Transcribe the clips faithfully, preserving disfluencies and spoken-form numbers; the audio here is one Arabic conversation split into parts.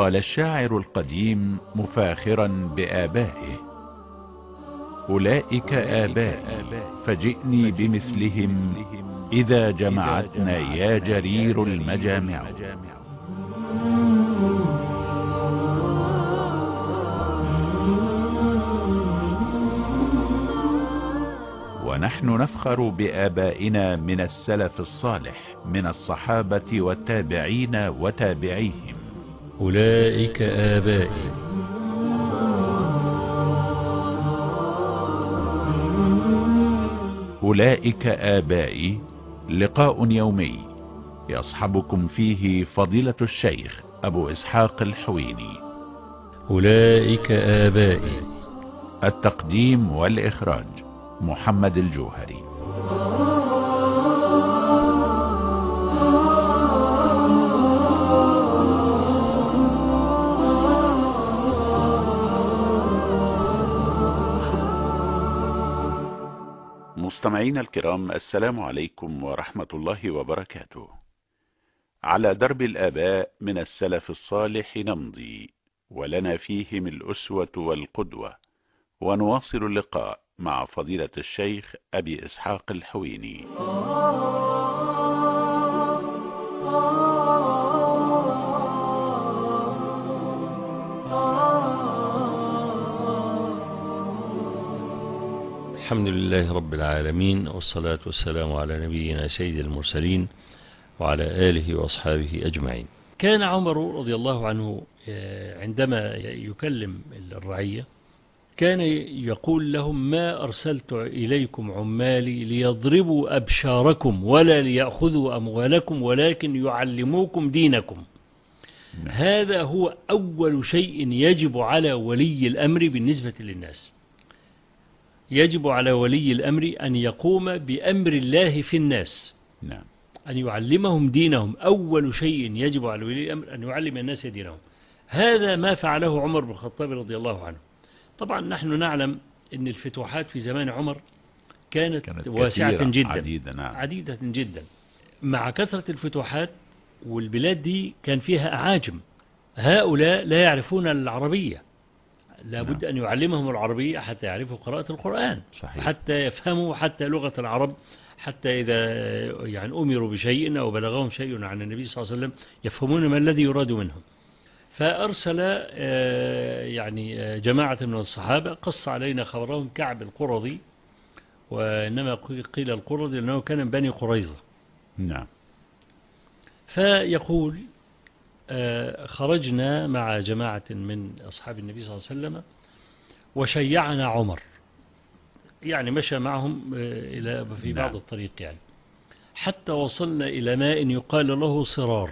قال الشاعر القديم مفاخرا بآبائه: أولئك آبائي فجئني بمثلهم إذا جمعتنا يا جرير المجامع. ونحن نفخر بآبائنا من السلف الصالح من الصحابة والتابعين وتابعيهم. أولئك آبائي. أولئك آبائي لقاء يومي يصحبكم فيه فضيلة الشيخ أبو إسحاق الحويني. أولئك آبائي. التقديم والإخراج محمد الجوهري. مستمعين الكرام، السلام عليكم ورحمة الله وبركاته. على درب الآباء من السلف الصالح نمضي، ولنا فيهم الأسوة والقدوة، ونواصل اللقاء مع فضيلة الشيخ أبي إسحاق الحويني. الحمد لله رب العالمين، والصلاة والسلام على نبينا سيد المرسلين وعلى آله وأصحابه أجمعين. كان عمر رضي الله عنه عندما يكلم الرعية كان يقول لهم: ما أرسلت إليكم عمالي ليضربوا أبشاركم ولا ليأخذوا أموالكم، ولكن يعلموكم دينكم. هذا هو أول شيء يجب على ولي الأمر بالنسبة للناس. يجب على ولي الأمر أن يقوم بأمر الله في الناس، نعم. أن يعلمهم دينهم. أول شيء يجب على ولي الأمر أن يعلم الناس دينهم. هذا ما فعله عمر بن الخطاب رضي الله عنه. طبعا نحن نعلم أن الفتوحات في زمان عمر كانت, كانت واسعة جدا، عديدة, نعم. عديدة جدا. مع كثرة الفتوحات والبلاد دي كان فيها أعاجم، هؤلاء لا يعرفون العربية، لابد نعم. أن يعلمهم العربية حتى يعرفوا قراءة القرآن، صحيح. حتى يفهموا حتى لغة العرب، حتى إذا يعني أمروا بشيء أو بلغهم شيء عن النبي صلى الله عليه وسلم يفهمون ما الذي يراد منهم. فأرسل يعني جماعة من الصحابة، قص علينا خبرهم كعب القرظي، وإنما قيل القرظي لأنه كان من بني قريظة. نعم. فيقول: خرجنا مع جماعة من أصحاب النبي صلى الله عليه وسلم وشيعنا عمر، يعني مشى معهم إلى في بعض نعم. الطريق يعني، حتى وصلنا إلى ماء يقال له صرار،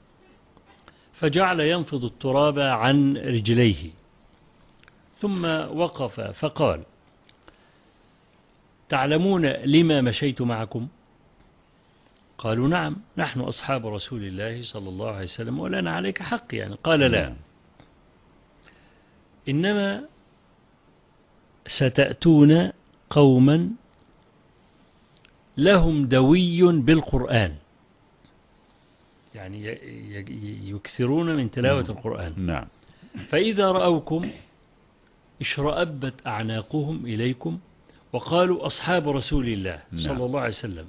فجعل ينفض التراب عن رجليه، ثم وقف فقال: تعلمون لما مشيت معكم؟ قالوا: نعم، نحن أصحاب رسول الله صلى الله عليه وسلم ولنا عليك حق يعني. قال: لا، إنما ستأتون قوما لهم دوي بالقرآن، يعني يكثرون من تلاوة القرآن. نعم. فإذا رأوكم اشرأبت أعناقهم إليكم وقالوا: أصحاب رسول الله صلى الله عليه وسلم،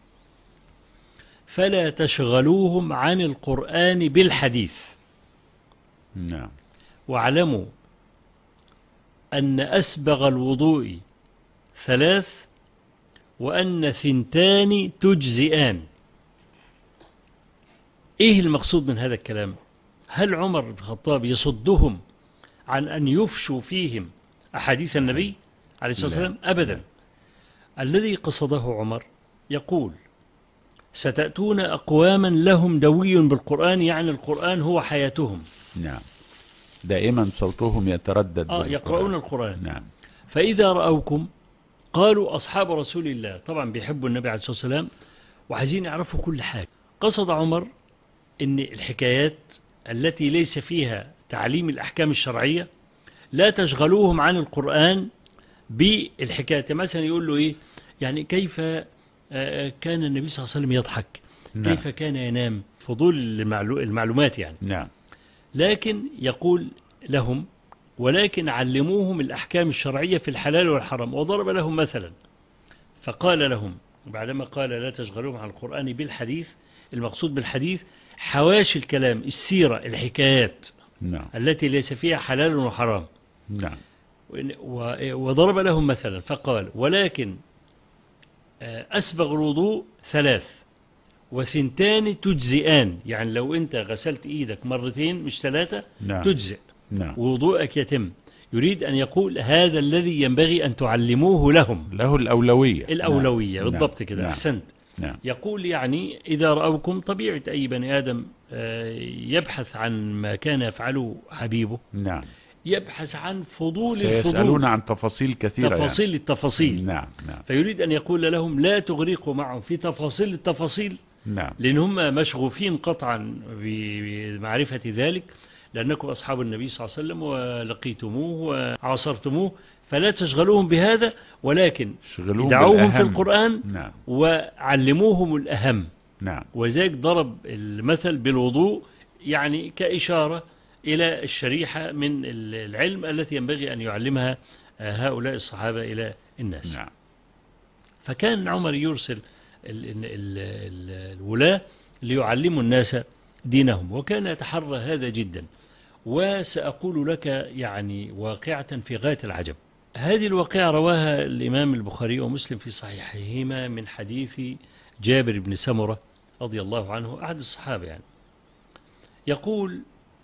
فلا تشغلوهم عن القرآن بالحديث. نعم. واعلموا أن أسبغ الوضوء ثلاث، وأن ثنتان تجزئان. إيه المقصود من هذا الكلام؟ هل عمر بن الخطاب يصدهم عن أن يفشوا فيهم أحاديث النبي عليه الصلاة والسلام؟ أبدا. لا. الذي قصده عمر يقول: ستأتون أقواما لهم دوي بالقرآن، يعني القرآن هو حياتهم. نعم. دائما صوتهم يتردد آه يقرؤون القرآن. نعم. فإذا رأوكم قالوا: أصحاب رسول الله. طبعا بيحبوا النبي عليه الصلاة والسلام وعايزين يعرفوا كل حاجة. قصد عمر أن الحكايات التي ليس فيها تعليم الأحكام الشرعية لا تشغلوهم عن القرآن بالحكايات. مثلا يقول له إيه يعني، كيف كان النبي صلى الله عليه وسلم يضحك، نعم. كيف كان ينام، فضول المعلومات يعني. نعم. لكن يقول لهم ولكن علموهم الأحكام الشرعية في الحلال والحرام. وضرب لهم مثلا فقال لهم بعدما قال لا تشغلوهم عن القرآن بالحديث، المقصود بالحديث حواشي الكلام، السيرة، الحكايات نعم. التي ليس فيها حلال وحرام. نعم. وضرب لهم مثلا فقال ولكن أسبغ الوضوء ثلاث وثنتان تجزئان، يعني لو أنت غسلت إيدك مرتين مش ثلاثة نعم. تجزئ. نعم. وضوءك يتم. يريد أن يقول هذا الذي ينبغي أن تعلموه لهم، له الأولوية. الأولوية. نعم. بالضبط كده. نعم. أحسنت. نعم. يقول يعني إذا رأوكم، طبيعة أي بني آدم يبحث عن ما كان يفعله حبيبه، نعم، يبحث عن فضول سيسألون الفضول، عن تفاصيل كثيرة، تفاصيل يعني. التفاصيل. نعم. نعم. فيريد أن يقول لهم لا تغرقوا معهم في تفاصيل التفاصيل، نعم. لأن هم مشغوفين قطعا بمعرفة ذلك، لأنكم أصحاب النبي صلى الله عليه وسلم ولقيتموه وعاصرتموه، فلا تشغلوهم بهذا، ولكن دعوهم في القرآن. نعم. وعلموهم الأهم. نعم. وذلك ضرب المثل بالوضوء يعني كإشارة إلى الشريحة من العلم التي ينبغي أن يعلمها هؤلاء الصحابة إلى الناس. نعم. فكان عمر يرسل الولاة ليعلموا الناس دينهم، وكان يتحرى هذا جدا. وسأقول لك يعني واقعة في غاية العجب. هذه الواقعة رواها الإمام البخاري ومسلم في صحيحهما من حديث جابر بن سمرة رضي الله عنه، أحد الصحابة يعني. يقول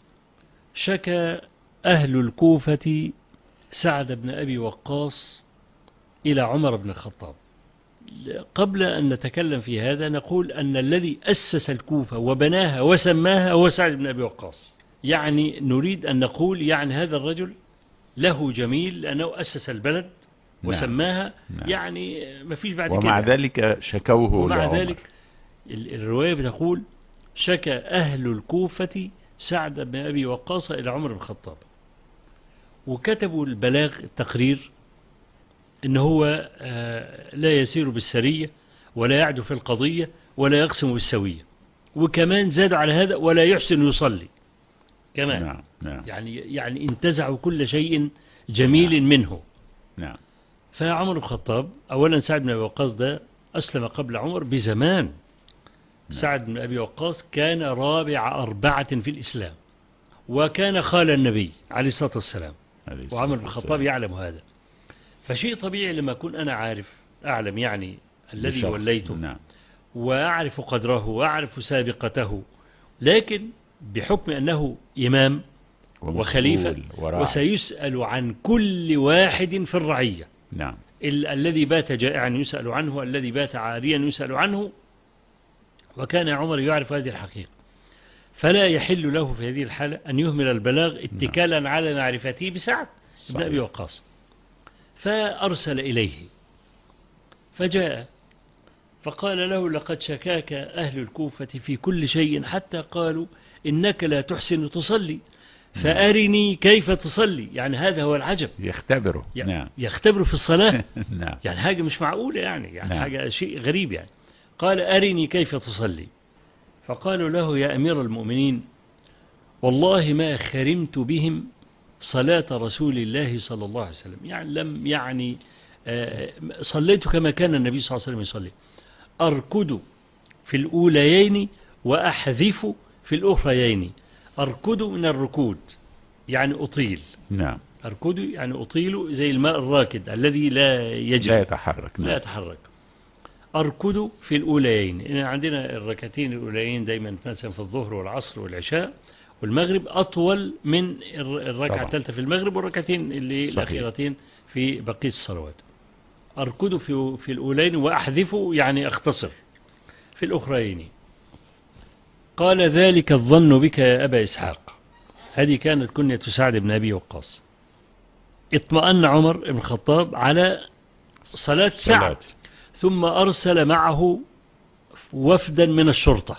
شكى أهل الكوفة سعد بن أبي وقاص إلى عمر بن الخطاب. قبل أن نتكلم في هذا نقول أن الذي أسس الكوفة وبناها وسماها هو سعد بن أبي وقاص. يعني نريد أن نقول يعني هذا الرجل له جميل لأنه أسس البلد وسماها. نعم. يعني ما فيش بعد كده. ومع ذلك شكوه ومع لعمر. ذلك الرواية بتقول شكى أهل الكوفة سعد بن أبي وقاص إلى عمر بن الخطاب، وكتبوا البلاغ التقرير إن هو لا يسير بالسرية ولا يعدو في القضية ولا يقسم بالسوية، وكمان زادوا على هذا ولا يحسن يصلي كمان. نعم. نعم. يعني يعني انتزعوا كل شيء جميل نعم. منه. نعم. فعمر بن الخطاب أولا سعد بن أبي وقاص ده أسلم قبل عمر بزمان. نعم. سعد بن أبي وقاص كان رابع أربعة في الإسلام، وكان خال النبي عليه الصلاة والسلام، وعمر بن الخطاب يعلم هذا. فشيء طبيعي لما أكون أنا عارف أعلم يعني الذي وليته. نعم. وأعرف قدره وأعرف سابقته، لكن بحكم أنه إمام وخليفة وسيسأل عن كل واحد في الرعية. نعم. ال الذي بات جائعا يسأل عنه، الذي بات عاريا يسأل عنه، وكان عمر يعرف هذه الحقيقة. فلا يحل له في هذه الحالة أن يهمل البلاغ اتكالا نعم. على معرفته بسعد بن أبي وقاص. فأرسل إليه فجاء فقال له لقد شكاك أهل الكوفة في كل شيء حتى قالوا إنك لا تحسن تصلي، فأرني كيف تصلي. يعني هذا هو العجب، يختبره. نعم. يختبره في الصلاة. نعم. يعني حاجة مش معقولة، يعني, يعني نعم. حاجة شيء غريب يعني. قال أرني كيف تصلي. فقالوا له يا أمير المؤمنين والله ما خرمت بهم صلاة رسول الله صلى الله عليه وسلم، يعني لم يعني صليت كما كان النبي صلى الله عليه وسلم يصلي، أركض في الأوليين وأحذف في الأخريين. أركض من الركود يعني أطيل. نعم. أركض يعني أطيل زي الماء الراكد الذي لا يجري، لا يتحرك. لا يتحرك. أركض في الأوليين، عندنا الركعتين الأوليين دايما مثلا في الظهر والعصر والعشاء والمغرب أطول من الركعة الثالثة في المغرب والركعتين اللي الأخيرتين في بقية الصلوات. أركض في في الأولين وأحذف يعني أختصر في الأخرين. قال ذلك الظن بك يا أبا إسحاق. هذه كانت كنية سعد بن أبي وقاص. اطمأن عمر بن الخطاب على صلاة سعد، ثم أرسل معه وفدا من الشرطة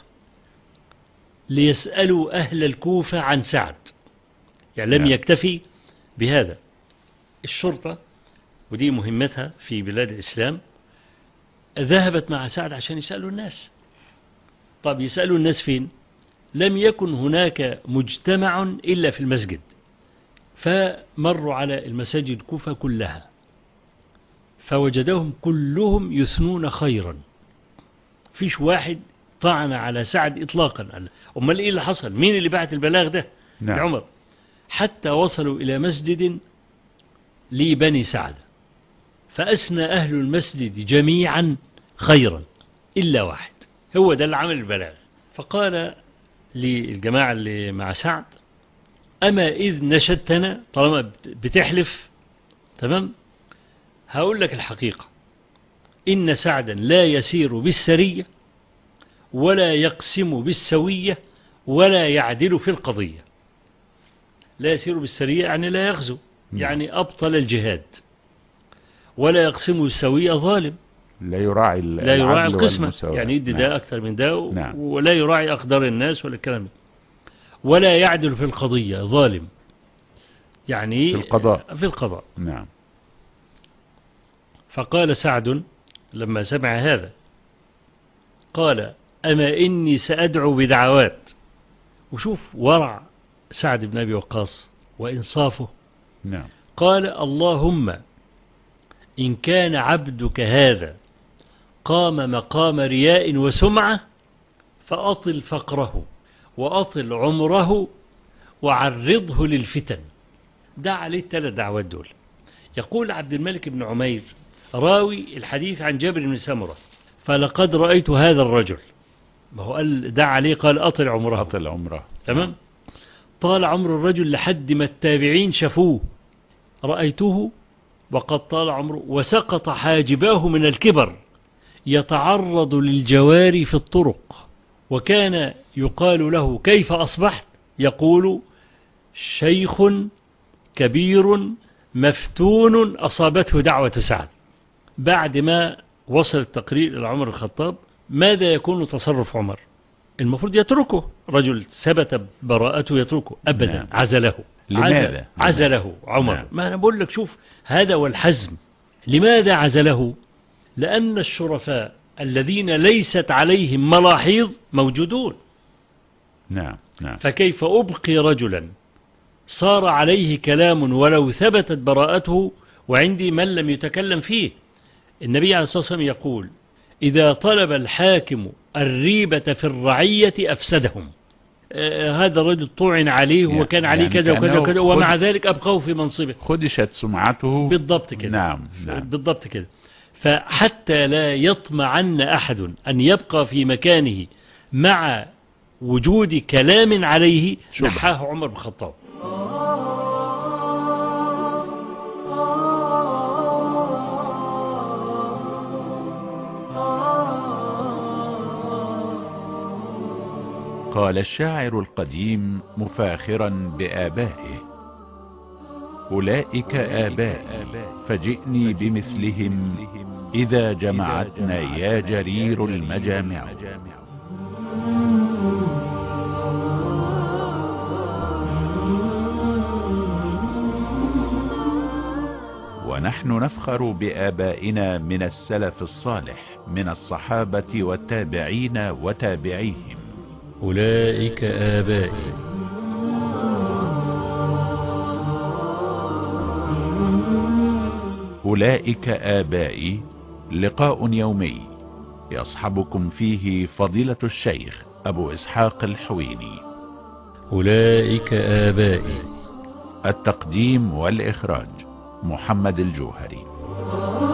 ليسألوا أهل الكوفة عن سعد. يعني لم يكتفي بهذا. الشرطة ودي مهمتها في بلاد الإسلام ذهبت مع سعد عشان يسألوا الناس. طب يسألوا الناس فين؟ لم يكن هناك مجتمع إلا في المسجد، فمروا على المساجد الكوفة كلها فوجدهم كلهم يثنون خيرا، فيش واحد طعن على سعد إطلاقا. أمال إيه اللي حصل؟ مين اللي بعت البلاغ ده؟ نعم. لعمر، حتى وصلوا إلى مسجد لبني سعد فأثنى أهل المسجد جميعا خيرا إلا واحد، هو ده اللي عمل البلاغ. فقال للجماعة اللي مع سعد: أما إذ نشدتنا، طالما بتحلف تمام، هقول لك الحقيقة، إن سعدا لا يسير بالسرية ولا يقسم بالسوية ولا يعدل في القضية. لا يسير بالسرية يعني لا يغزو، يعني أبطل الجهاد، ولا يقسم بالسوية ظالم، لا يراعي لا يراعي القسمة، والمساواة. يعني يدي نعم. ده أكثر من ده، نعم. ولا يراعي أقدار الناس ولا الكلام ده. ولا يعدل في القضية، ظالم يعني في القضاء. في القضاء. نعم. فقال سعد لما سمع هذا، قال: أما إني سأدعو بدعوات. وشوف ورع سعد بن أبي وقاص وإنصافه. نعم. قال: اللهم إن كان عبدك هذا قام مقام رياء وسمعة فأطل فقره وأطل عمره وعرضه للفتن. دع عليه الثلاث دعوات دول. يقول عبد الملك بن عمير راوي الحديث عن جابر بن سمرة: فلقد رأيت هذا الرجل، ما هو قال دع عليه، قال أطل عمره، أطل عمره. تمام. طال عمر الرجل لحد ما التابعين شافوه. رأيته وقد طال عمره وسقط حاجباه من الكبر، يتعرض للجواري في الطرق، وكان يقال له: كيف أصبحت؟ يقول: شيخ كبير مفتون أصابته دعوة سعد. بعد ما وصل التقرير إلى عمر الخطاب، ماذا يكون تصرف عمر؟ المفروض يتركه، رجل ثبت براءته يتركه أبدا. نعم. عزله. لماذا؟ عزله عمر. نعم. ما أنا بقول لك، شوف هذا والحزم. لماذا عزله؟ لأن الشرفاء الذين ليست عليهم ملاحظ موجودون. نعم. نعم. فكيف أبقي رجلا صار عليه كلام ولو ثبتت براءته وعندي من لم يتكلم فيه؟ النبي عليه الصلاة والسلام يقول: إذا طلب الحاكم الريبة في الرعية أفسدهم. آه هذا الرجل طعن عليه يعني وكان عليه يعني كذا وكذا وكذا، خد ومع ذلك أبقوه في منصبه، خدشت سمعته. بالضبط كده. نعم. نعم. بالضبط كده. فحتى لا يطمعن أحد أن يبقى في مكانه مع وجود كلام عليه، نحاه عمر بن الخطاب. قال الشاعر القديم مفاخرا بآبائه: أولئك آبائي فجئني بمثلهم إذا جمعتنا يا جرير المجامع. ونحن نفخر بآبائنا من السلف الصالح من الصحابة والتابعين وتابعيهم. أولئك آبائي. أولئك آبائي لقاء يومي يصحبكم فيه فضيلة الشيخ أبو إسحاق الحويني. أولئك آبائي. التقديم والإخراج محمد الجوهري.